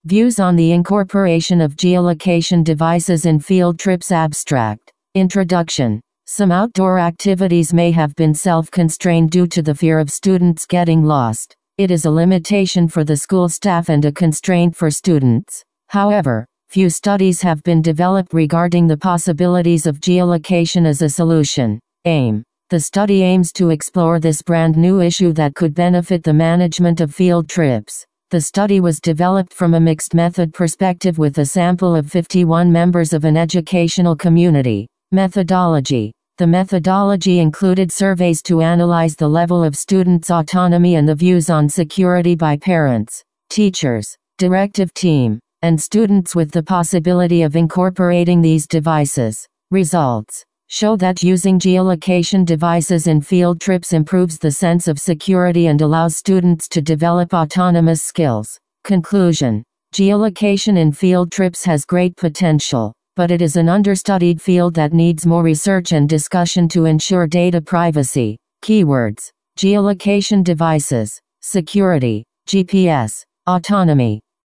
Views on the incorporation of geolocation devices in field trips. Abstract. Introduction. Some outdoor activities may have been self-constrained due to the fear of students getting lost. It is a limitation for the school staff and a constraint for students. However, few studies have been developed regarding the possibilities of geolocation as a solution. Aim. The study aims to explore this brand new issue that could benefit the management of field trips. The study was developed from a mixed method perspective with a sample of 51 members of an educational community. Methodology. The methodology included surveys to analyze the level of students' autonomy and the views on security by parents, teachers, directive team, and students with the possibility of incorporating these devices. Results show that using geolocation devices in field trips improves the sense of security and allows students to develop autonomous skills. Conclusion. Geolocation in field trips has great potential, but it is an understudied field that needs more research and discussion to ensure data privacy. Keywords: geolocation devices, security, GPS, autonomy.